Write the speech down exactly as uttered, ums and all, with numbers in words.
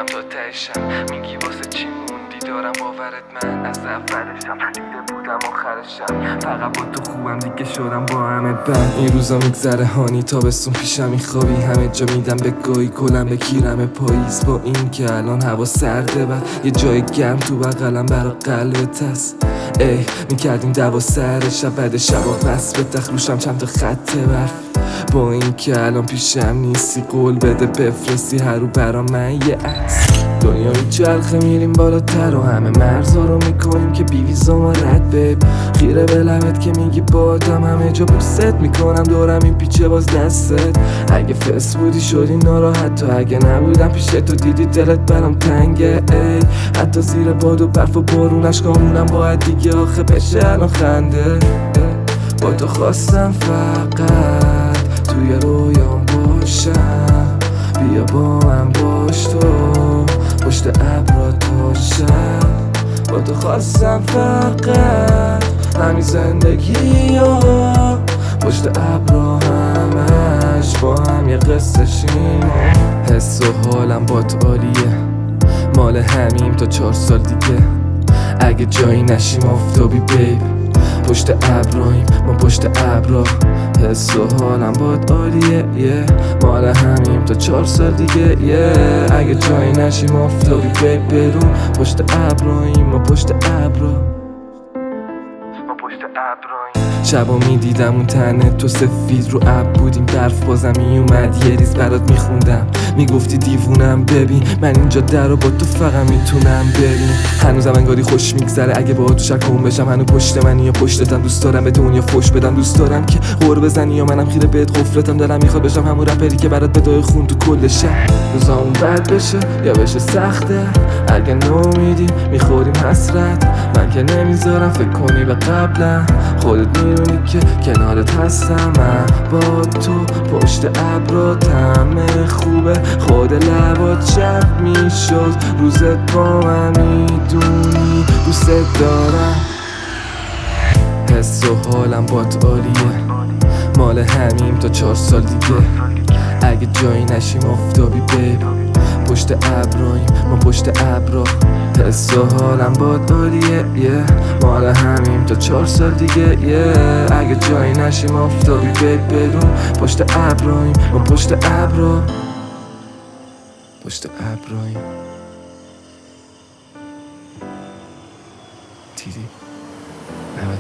میگم تا تهشم، میگی واسه چی موندی دارم باورت من از اولشم دیده بودم آخرشم، فقط با تو خوبم دیگه شدم با همه بند. این روزا میگذره هانی تابستون پیشم میخوابی، همه جا میدم به گوی کلم به کیرم پاییز، با این که الان هوا سرده و یه جای گرم تو بغلم برا قلبت هست. ای میکردیم دوا سر شب بعد شبا پس به تخروشم چند تا خط برف، با این که الان پیشم نیستی قول بده بفرستی هر رو برا من یه عکس. دنیا میچرخه میریم بالاتر و همه مرزا رو میکنیم که بی ویزا ما رد بب، خیره به لبت که میگی بادم همه جا بوست میکنم دورم این پیچه باز دستت. اگه فس بودی شدی ناراحت تو، اگه نبودم پیش تو دیدی دلت برام تنگه. ای حتی زیر باد و برف و بارون اشکامونم باید دیگه آخه بشه الان خنده. با تو خواستم فقط توی رویام باشم، بیا با من باش تو پشت ابرات باشم. با تو خواستم فقط همین زندگی ها پشت ابرا همش با هم یه قصه شیم. حس و حالم با تو عالیه، مال همیم تا چهار سال دیگه، اگه جایی نشیم آفتابی بیب پشت ابراهیم ما پشت ابرا. حس و حالم باد عالیه yeah. مال همیم تا چهار سال دیگه yeah. اگه جایی نشیم آفتابی بیب برون پشت ابراهیم ما پشت ابرا، ما پشت ابراهیم. شبا میدیدم اون تنه تو سفید رو اب بودیم برف بازم میومد یه ریز برات میخوندم، میگفتی دیوونم ببین من اینجا در رو با تو فقط میتونم بریم. هنوزم انگاری خوش میگذره اگه با تو شکم بشم، هنوز پشت منی یا پشتتم، دوست دارم به دنیا فوش بدم، دوست دارم که غور بزنی یا منم خیره بهت قفلتم، دلم میخواد بشم همون رپری که برات بدای خون تو کل شهر. روزامون بد بشه یا بشه سخته، اگه نومیدیم میخوریم حسرت، من که نمیذارم فکر کنی به قبلا، خودت میدونی که کنارت هستم. من با تو پشت ابرات همه خوبه، خود لبات شب میشد روزت با من میدونی دوست دارم. حس و حالم بات عالیه، مال همیم تا چهار سال دیگه، اگه جایی نشیم آفتابی بیب پشت ابراهیم ما پشت ابرا. حس و حالم باد عالیه yeah. مال همیم تا چهار سال دیگه yeah. اگه جایی نشیم آفتابی بیب برون پشت ابراهیم ما پشت ابرا، پشت ابراهیم. دیدی؟